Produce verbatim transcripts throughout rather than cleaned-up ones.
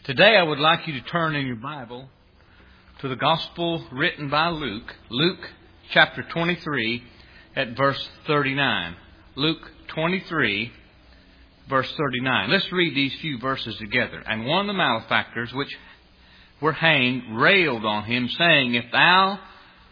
Today I would like you to turn in your Bible to the Gospel written by Luke, Luke chapter twenty-three at verse thirty-nine. Luke twenty-three, verse thirty-nine. Let's read these few verses together. And one of the malefactors which were hanged railed on him, saying, If thou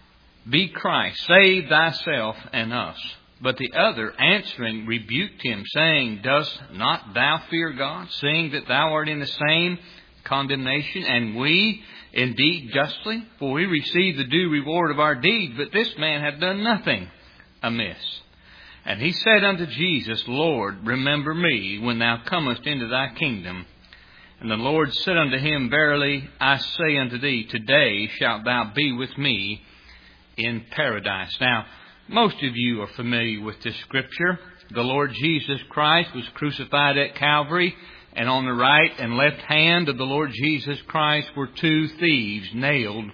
be Christ, save thyself and us. But the other answering rebuked him, saying, Dost not thou fear God, seeing that thou art in the same condemnation, and we indeed justly? For we receive the due reward of our deeds, but this man hath done nothing amiss. And he said unto Jesus, Lord, remember me when thou comest into thy kingdom. And the Lord said unto him, Verily I say unto thee, today shalt thou be with me in paradise. Now, most of you are familiar with this scripture. The Lord Jesus Christ was crucified at Calvary, and on the right and left hand of the Lord Jesus Christ were two thieves nailed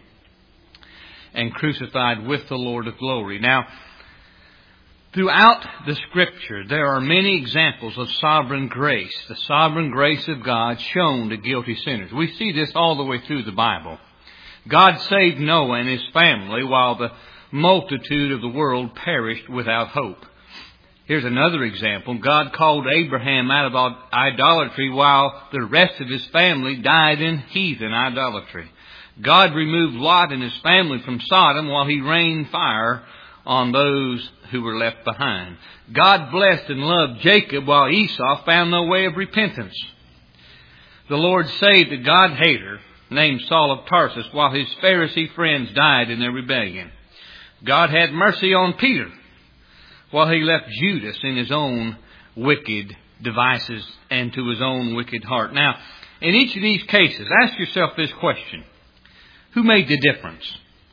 and crucified with the Lord of glory. Now, throughout the Scripture, there are many examples of sovereign grace, the sovereign grace of God shown to guilty sinners. We see this all the way through the Bible. God saved Noah and his family while the multitude of the world perished without hope. Here's another example. God called Abraham out of idolatry while the rest of his family died in heathen idolatry. God removed Lot and his family from Sodom while he rained fire on those who were left behind. God blessed and loved Jacob while Esau found no way of repentance. The Lord saved a God-hater named Saul of Tarsus while his Pharisee friends died in their rebellion. God had mercy on Peter while he left Judas in his own wicked devices and to his own wicked heart. Now, in each of these cases, ask yourself this question. Who made the difference?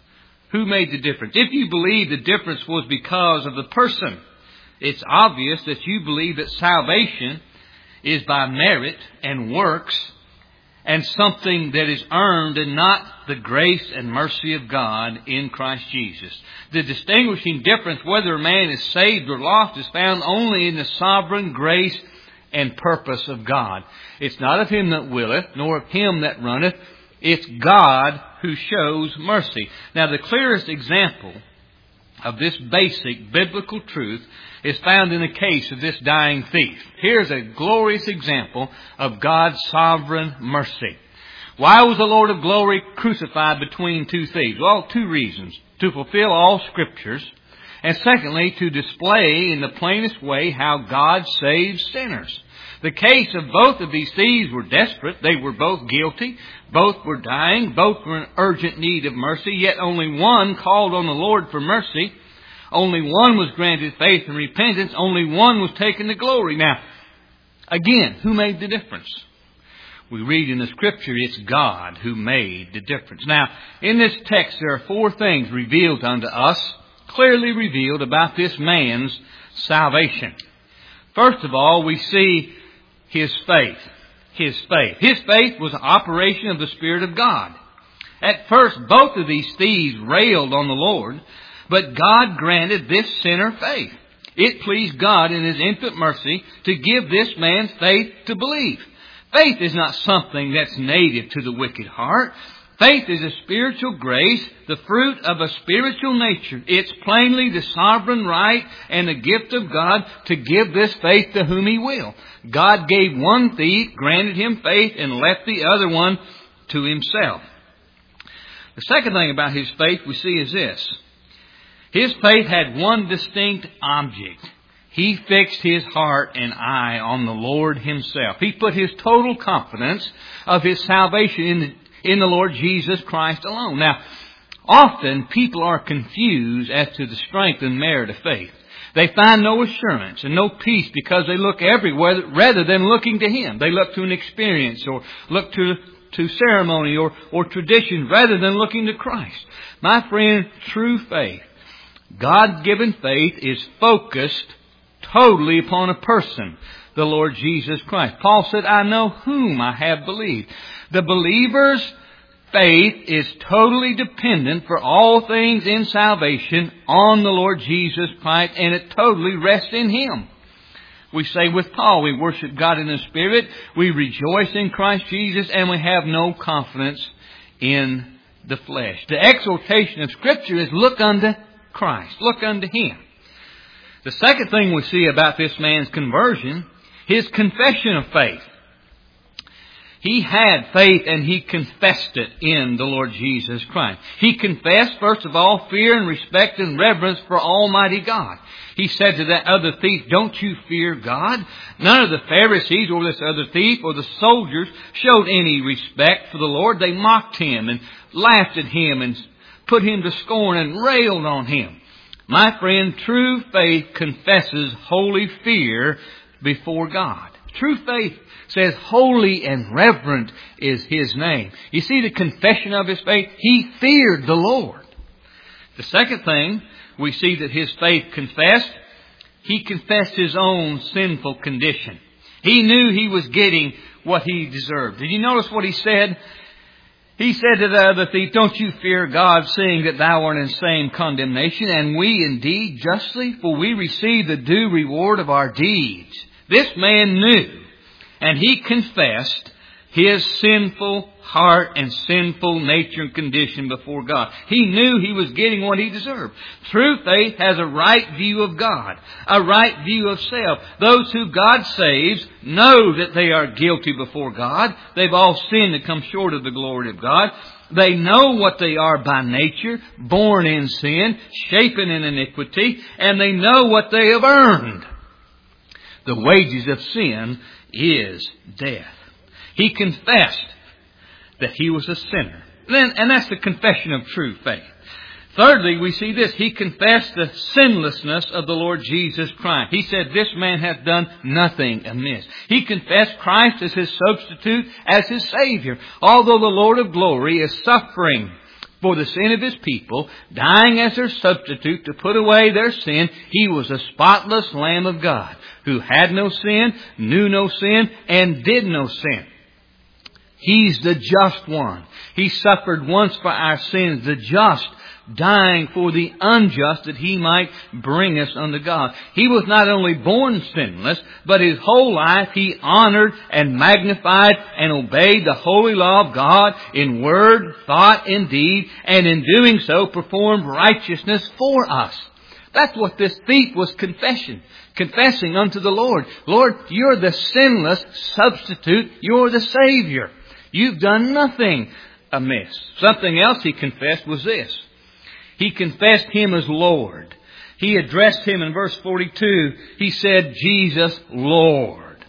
Who made the difference? If you believe the difference was because of the person, it's obvious that you believe that salvation is by merit and works and something that is earned and not the grace and mercy of God in Christ Jesus. The distinguishing difference whether a man is saved or lost is found only in the sovereign grace and purpose of God. It's not of him that willeth, nor of him that runneth. It's God who shows mercy. Now, the clearest example of this basic biblical truth is found in the case of this dying thief. Here's a glorious example of God's sovereign mercy. Why was the Lord of glory crucified between two thieves? Well, two reasons. To fulfill all scriptures, and secondly, to display in the plainest way how God saves sinners. The case of both of these thieves were desperate. They were both guilty. Both were dying. Both were in urgent need of mercy. Yet only one called on the Lord for mercy. Only one was granted faith and repentance. Only one was taken to glory. Now, again, who made the difference? We read in the Scripture, it's God who made the difference. Now, in this text, there are four things revealed unto us, clearly revealed about this man's salvation. First of all, we see his faith. His faith. His faith was an operation of the Spirit of God. At first, both of these thieves railed on the Lord, but God granted this sinner faith. It pleased God in His infinite mercy to give this man faith to believe. Faith is not something that's native to the wicked heart. Faith is a spiritual grace, the fruit of a spiritual nature. It's plainly the sovereign right and the gift of God to give this faith to whom He will. God gave one thief, granted him faith, and left the other one to himself. The second thing about his faith we see is this. His faith had one distinct object. He fixed his heart and eye on the Lord Himself. He put his total confidence of his salvation in the in the Lord Jesus Christ alone. Now, often people are confused as to the strength and merit of faith. They find no assurance and no peace because they look everywhere rather than looking to Him. They look to an experience or look to, to ceremony or, or tradition rather than looking to Christ. My friend, true faith, God-given faith is focused totally upon a person, the Lord Jesus Christ. Paul said, I know whom I have believed. The believer's faith is totally dependent for all things in salvation on the Lord Jesus Christ, and it totally rests in Him. We say with Paul, we worship God in the Spirit, we rejoice in Christ Jesus, and we have no confidence in the flesh. The exhortation of Scripture is look unto Christ. Look unto Him. The second thing we see about this man's conversion, his confession of faith. He had faith and he confessed it in the Lord Jesus Christ. He confessed, first of all, fear and respect and reverence for Almighty God. He said to that other thief, don't you fear God? None of the Pharisees or this other thief or the soldiers showed any respect for the Lord. They mocked Him and laughed at Him and put Him to scorn and railed on Him. My friend, true faith confesses holy fear before God. True faith says holy and reverent is His name. You see the confession of his faith? He feared the Lord. The second thing we see that his faith confessed, he confessed his own sinful condition. He knew he was getting what he deserved. Did you notice what he said? He said to the other thief, don't you fear God, seeing that thou art in same condemnation, and we indeed justly, for we receive the due reward of our deeds. This man knew, and he confessed his sinful heart and sinful nature and condition before God. He knew he was getting what he deserved. True faith has a right view of God, a right view of self. Those who God saves know that they are guilty before God. They've all sinned and come short of the glory of God. They know what they are by nature, born in sin, shapen in iniquity, and they know what they have earned. The wages of sin is death. He confessed that he was a sinner. Then, and that's the confession of true faith. Thirdly, we see this. He confessed the sinlessness of the Lord Jesus Christ. He said, this man hath done nothing amiss. He confessed Christ as his substitute, as his Savior. Although the Lord of glory is suffering for the sin of His people, dying as their substitute to put away their sin, He was a spotless Lamb of God who had no sin, knew no sin, and did no sin. He's the just one. He suffered once for our sins, the just, dying for the unjust that He might bring us unto God. He was not only born sinless, but His whole life He honored and magnified and obeyed the holy law of God in word, thought, and deed, and in doing so performed righteousness for us. That's what this thief was confessing. Confessing unto the Lord. Lord, You're the sinless substitute. You're the Savior. You've done nothing amiss. Something else he confessed was this. He confessed Him as Lord. He addressed Him in verse forty-two. He said, Jesus, Lord.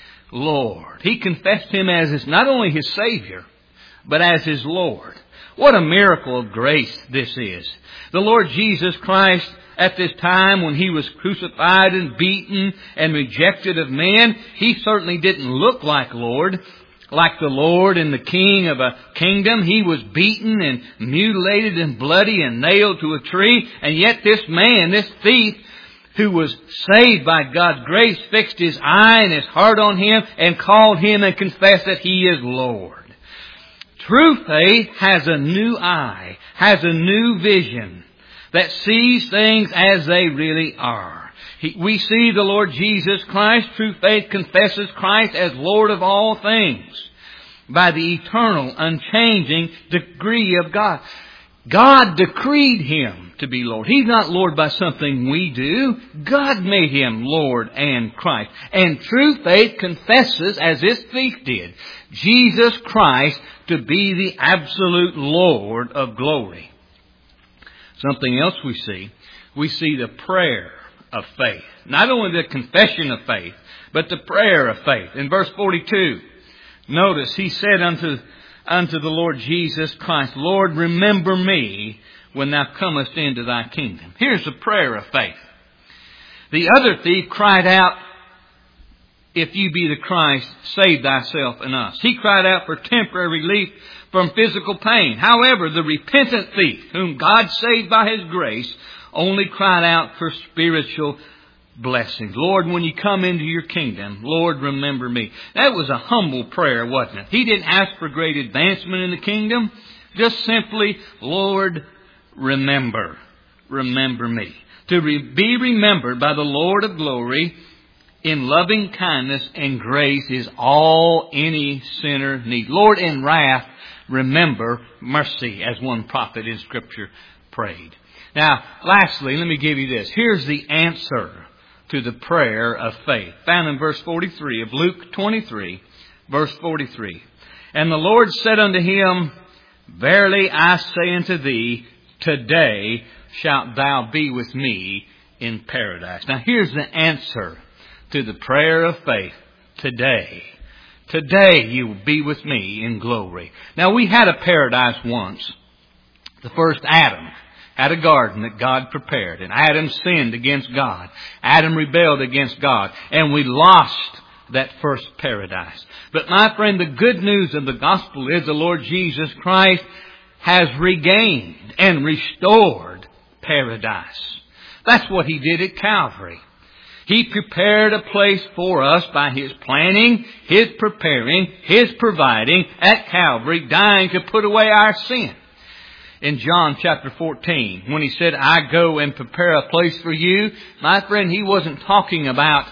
Lord. He confessed Him as his, not only His Savior, but as His Lord. What a miracle of grace this is. The Lord Jesus Christ, at this time when He was crucified and beaten and rejected of men, He certainly didn't look like Lord. Like the Lord and the King of a kingdom. He was beaten and mutilated and bloody and nailed to a tree. And yet this man, this thief, who was saved by God's grace, fixed his eye and his heart on Him and called Him and confessed that He is Lord. True faith has a new eye, has a new vision that sees things as they really are. He, we see the Lord Jesus Christ. True faith confesses Christ as Lord of all things by the eternal, unchanging decree of God. God decreed Him to be Lord. He's not Lord by something we do. God made Him Lord and Christ. And true faith confesses, as this thief did, Jesus Christ to be the absolute Lord of glory. Something else we see, we see the prayer of faith. Not only the confession of faith, but the prayer of faith. In verse forty-two, notice he said unto, unto the Lord Jesus Christ, Lord, remember me when Thou comest into Thy kingdom. Here's the prayer of faith. The other thief cried out, if You be the Christ, save Thyself and us. He cried out for temporary relief from physical pain. However, the repentant thief, whom God saved by His grace, only cried out for spiritual blessings. Lord, when You come into Your kingdom, Lord, remember me. That was a humble prayer, wasn't it? He didn't ask for great advancement in the kingdom. Just simply, Lord, remember. Remember me. To re- be remembered by the Lord of glory in loving kindness and grace is all any sinner needs. Lord, in wrath, remember mercy, as one prophet in Scripture prayed. Now, lastly, let me give you this. Here's the answer to the prayer of faith, found in verse forty-three of Luke twenty-three, verse forty-three. And the Lord said unto him, Verily I say unto thee, today shalt thou be with me in paradise. Now here's the answer to the prayer of faith. Today. Today you will be with me in glory. Now we had a paradise once. The first Adam had a garden that God prepared. And Adam sinned against God. Adam rebelled against God. And we lost that first paradise. But my friend, the good news of the gospel is the Lord Jesus Christ has regained and restored paradise. That's what He did at Calvary. He prepared a place for us by His planning, His preparing, His providing at Calvary, dying to put away our sin. In John chapter fourteen, when He said, I go and prepare a place for you, my friend, He wasn't talking about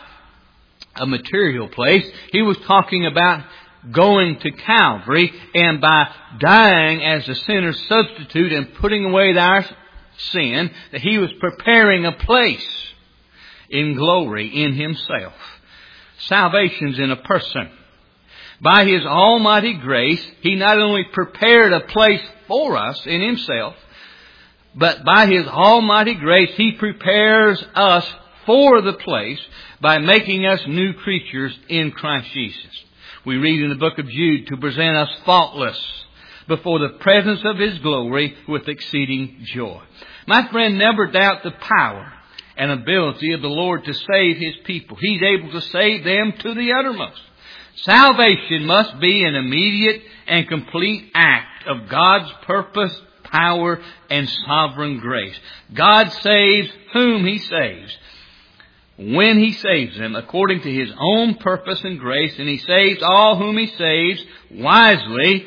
a material place. He was talking about going to Calvary, and by dying as a sinner's substitute and putting away our sin, that He was preparing a place in glory in Himself. Salvation's in a person. By His almighty grace, He not only prepared a place for us in Himself, but by His almighty grace, He prepares us for the place by making us new creatures in Christ Jesus. We read in the book of Jude, to present us faultless before the presence of His glory with exceeding joy. My friend, never doubt the power and ability of the Lord to save His people. He's able to save them to the uttermost. Salvation must be an immediate and complete act of God's purpose, power, and sovereign grace. God saves whom He saves, when He saves them, according to His own purpose and grace, and He saves all whom He saves wisely,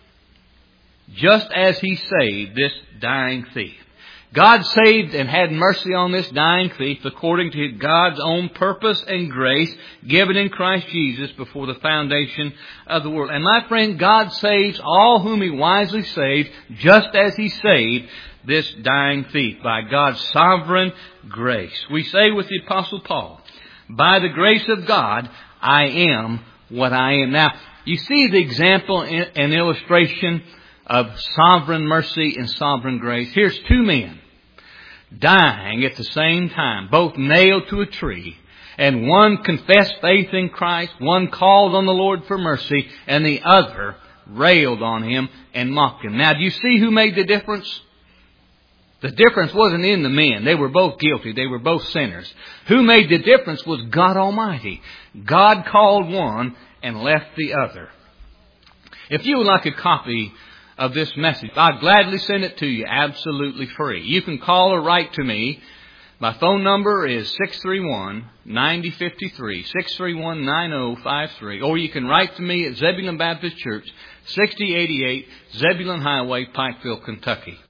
just as He saved this dying thief. God saved and had mercy on this dying thief according to God's own purpose and grace given in Christ Jesus before the foundation of the world. And my friend, God saves all whom He wisely saved, just as He saved this dying thief by God's sovereign grace. We say with the Apostle Paul, by the grace of God, I am what I am. Now, you see the example and illustration of sovereign mercy and sovereign grace. Here's two men dying at the same time, both nailed to a tree. And one confessed faith in Christ, one called on the Lord for mercy, and the other railed on Him and mocked Him. Now, do you see who made the difference? The difference wasn't in the men. They were both guilty. They were both sinners. Who made the difference was God Almighty. God called one and left the other. If you would like a copy of this message, I'd gladly send it to you absolutely free. You can call or write to me. My phone number is six three one, nine zero five three, six three one, nine zero five three. Or you can write to me at Zebulon Baptist Church, sixty eighty-eight Zebulon Highway, Pikeville, Kentucky.